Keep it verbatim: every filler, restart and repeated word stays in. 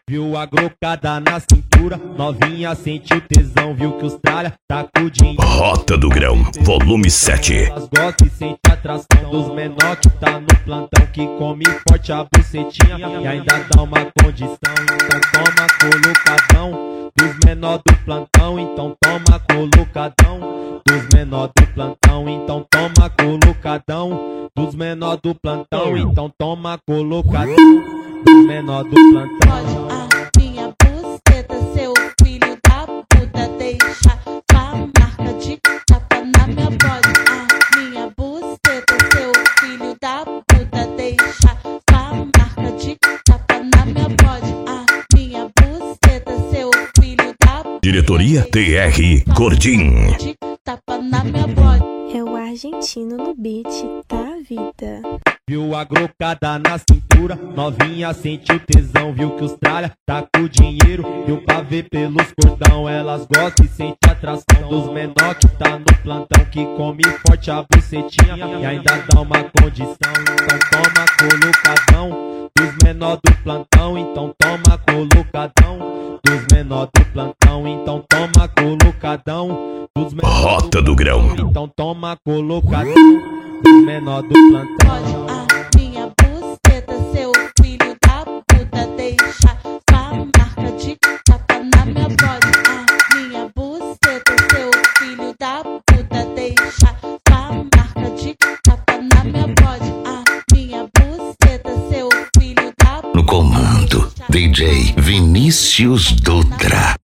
Viu a grocada na cintura, novinha sentiu tesão, viu que os tralha tá com o dinheiro. Rota do Grão, volume sete. Elas gostam e sentem atração dos menor que tá no plantão, que come forte a bucetinha e ainda dá uma condição. Então toma colocadão dos menor do plantão, então toma colocadão dos menor do plantão, então toma colocadão dos menor do plantão, então toma colocadão dos menor do plantão. Pode a minha buceta, seu filho da puta, deixa a marca de tapa na minha bode. A minha buceta, seu filho da puta, deixa a marca de tapa na minha bode. A minha buceta, seu filho da puta. Diretoria T R Gordim. De tapa na minha bode. É o argentino no beat, tá, vida? Viu a grocada na cintura, novinha sentiu tesão, viu que os tralha tá com o dinheiro, viu pra ver pelos cordão. Elas gostam e sentem atração dos menor que tá no plantão, que come forte a bucetinha e ainda dá uma condição. Então toma colocadão dos menor do plantão, então toma colocadão dos menor do plantão, então toma colocadão dos menor Rota do Grão. então toma colocadão dos menor do plantão. Pode a minha buceta, seu filho da puta, deixa a marca de tapa na minha bode. A minha buceta, seu filho da puta, deixa a marca de tapa na minha bode. A minha buceta, seu filho da puta. No comando, D J Vinícius Dutra.